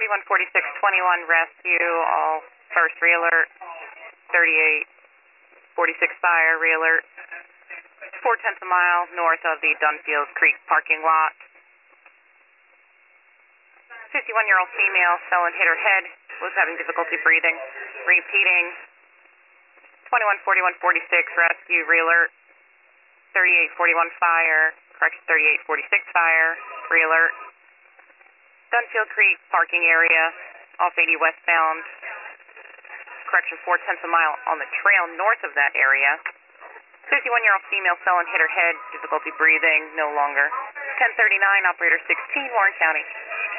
414621 rescue, all first re-alert, 3846 fire re-alert, 4/10 a mile north of the Dunfield Creek parking lot. 51-year-old female fell and hit her head, was having difficulty breathing. Repeating, 214146 rescue re-alert, 3841 fire, correction 3846 fire, re-alert. Dunfield Creek parking area, off 80 westbound, correction 4/10 a mile on the trail north of that area. 51-year-old female fell and hit her head, difficulty breathing, no longer. 1039, operator 16, Warren County.